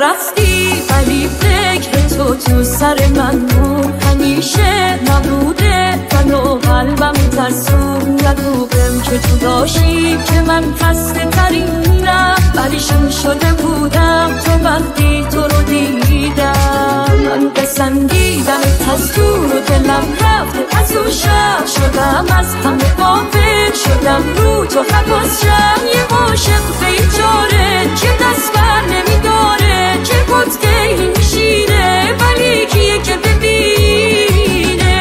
رفتی ولی فکر تو سر من بود، همیشه نبوده منو قلبم ترسون. ندوبم که تو داشتی که من خسته ترینم، ولیشون شده بودم تو وقتی تو رو دیدم. من بسندیدم از دور و دلم رفت از اون شب، شدم از همه غافل، شدم رو تو خبازشم. یه عاشق بیچاره که دست بر نمیداره، که قطعه میشینه ولی کیه که ببینه.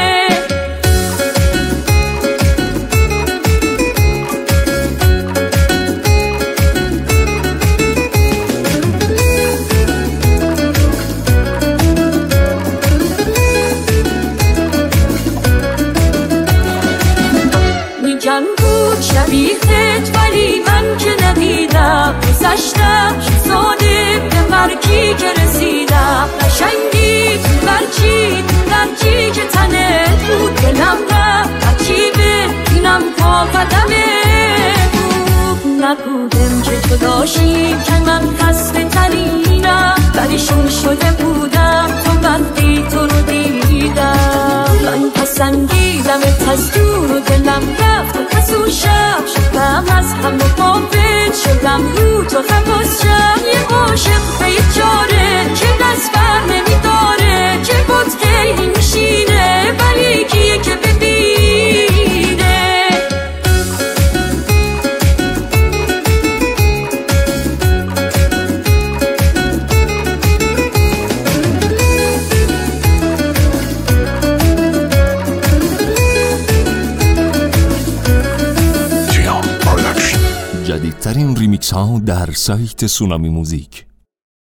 میگن بود شبیهت ولی من که ندیدم، گذشتم شزاده به مرگی که رسیدم. قشنگی تو برچی که تنت بود، دلم رفت عجیبه اینم پا قدمه بود. نبودم که تو داشتی که من خسته ترینم، ولیشون شده بودم تو وقتی تو رو دیدم. من پسندیدم از دور و دلم رفت از اون شب، شدم از همه غافل، شدم رو تو خبازشم. یه عاشق بیچاره که دست بر نمیداره، که قطعه میشینه ولی کیه که ببینه. جدیدترین ریمیکس ها در سایت سونامی موزیک.